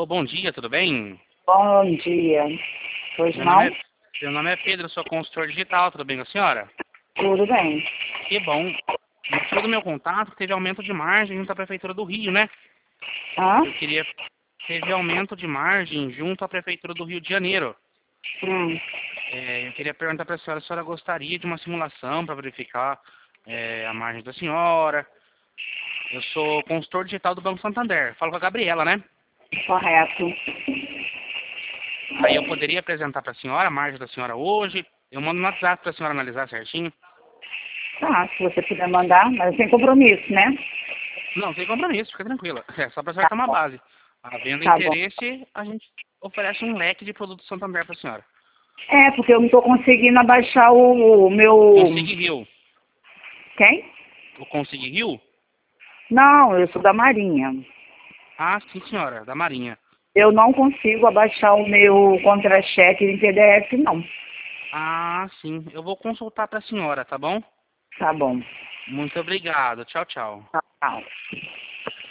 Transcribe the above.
Alô, bom dia, tudo bem? Bom dia. Pois Meu não? nome é, meu nome é Pedro, sou consultor digital, tudo bem com a senhora? Tudo bem. Que bom. O motivo do meu contato é que teve aumento de margem junto à Prefeitura do Rio, né? Hã? Eu queria... Teve aumento de margem junto à Prefeitura do Rio de Janeiro. Hum. Eu queria perguntar para a senhora gostaria de uma simulação para verificar a margem da senhora. Eu sou consultor digital do Banco Santander. Falo com a Gabriela, né? Correto. Aí eu poderia apresentar para a senhora a margem da senhora hoje. Eu mando no WhatsApp para a senhora analisar certinho. Tá, se você puder mandar, mas sem compromisso, né? Não, sem compromisso, fica tranquila. É só para a senhora Tá ter uma bom. base. Havendo Tá bom. interesse, a gente oferece um leque de produtos Santander para a senhora. É, porque eu não tô conseguindo abaixar o meu... Consig Rio. Quem? O Consig Rio? Não, eu sou da Marinha. Ah, sim, senhora, da Marinha. Eu não consigo abaixar o meu contra-cheque em PDF, não. Ah, sim. Eu vou consultar para a senhora, tá bom? Tá bom. Muito obrigado. Tchau, tchau. Tá.